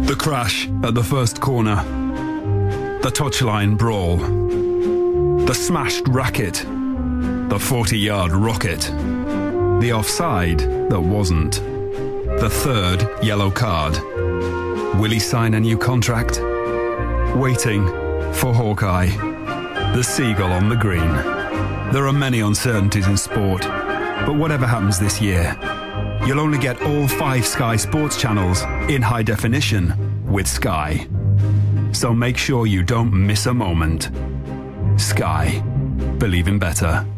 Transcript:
The crash at the first corner. The touchline brawl. The smashed racket. The 40-yard rocket. The offside that wasn't. The third yellow card. Will he sign a new contract? Waiting for Hawkeye. The seagull on the green. There are many uncertainties in sport, but whatever happens this year, you'll only get all 5 Sky Sports channels in high definition with Sky. So make sure you don't miss a moment. Sky. Believe in better.